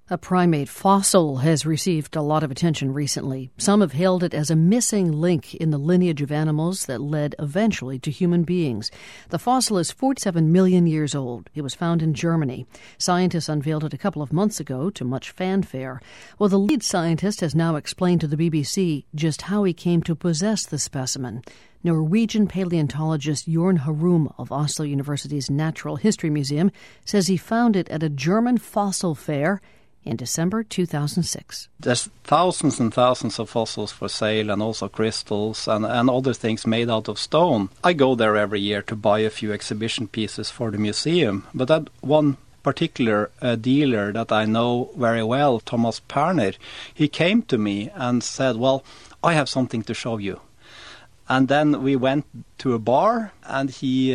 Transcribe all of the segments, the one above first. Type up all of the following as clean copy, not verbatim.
A primate fossil has received a lot of attention recently. Some have hailed it as a missing link in the lineage of animals that led eventually to human beings. The fossil is 47 million years old. It was found in Germany. Scientists unveiled it a couple of months ago to much fanfare. Well, the lead scientist has now explained to the BBC just how he came to possess the specimen. Norwegian paleontologist Jorn Harum of Oslo University's Natural History Museum says he found it at a German fossil fair in December 2006. There's thousands and thousands of fossils for sale and also crystals and other things made out of stone. I go there every year to buy a few exhibition pieces for the museum. But that one particular dealer that I know very well, Thomas Perner, he came to me and said, well, I have something to show you. And then we went to a bar and he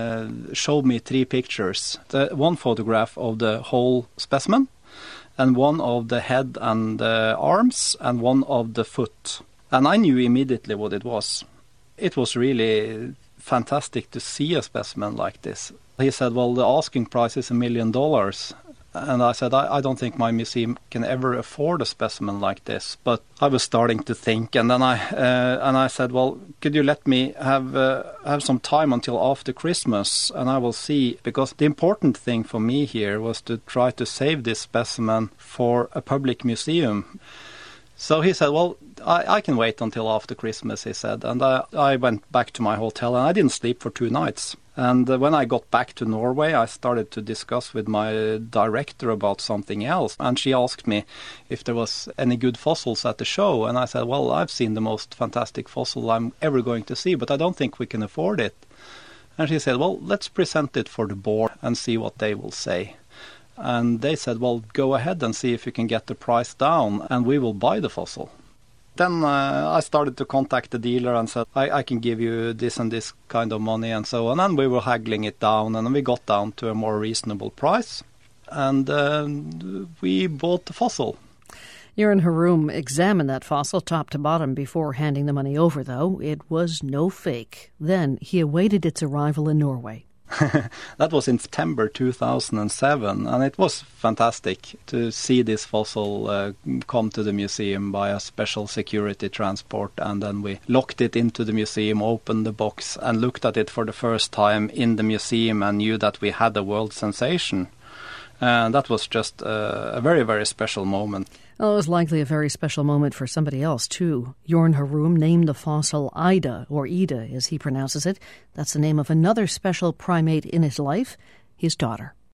showed me 3 pictures. One photograph of the whole specimen, and one of the head and arms, and one of the foot. And I knew immediately what it was. It was really fantastic to see a specimen like this. He said, well, the asking price is $1 million. And I said, I don't think my museum can ever afford a specimen like this. But I was starting to think, and then I said, well, could you let me have some time until after Christmas, and I will see. Because the important thing for me here was to try to save this specimen for a public museum. So he said, well, I can wait until after Christmas, he said. And I went back to my hotel, and I didn't sleep for 2 nights. And when I got back to Norway, I started to discuss with my director about something else. And she asked me if there was any good fossils at the show. And I said, well, I've seen the most fantastic fossil I'm ever going to see, but I don't think we can afford it. And she said, well, let's present it for the board and see what they will say. And they said, well, go ahead and see if you can get the price down, and we will buy the fossil. Then I started to contact the dealer and said, I can give you this and this kind of money and so on. And we were haggling it down, and we got down to a more reasonable price. And we bought the fossil. Jorn Harum examined that fossil top to bottom before handing the money over, though. It was no fake. Then he awaited its arrival in Norway. That was in September 2007, and it was fantastic to see this fossil come to the museum by a special security transport. And then we locked it into the museum, opened the box, and looked at it for the first time in the museum and knew that we had a world sensation. And that was just a very, very special moment. Well, it was likely a very special moment for somebody else, too. Jorn Harum named the fossil Ida, or Ida as he pronounces it. That's the name of another special primate in his life, his daughter.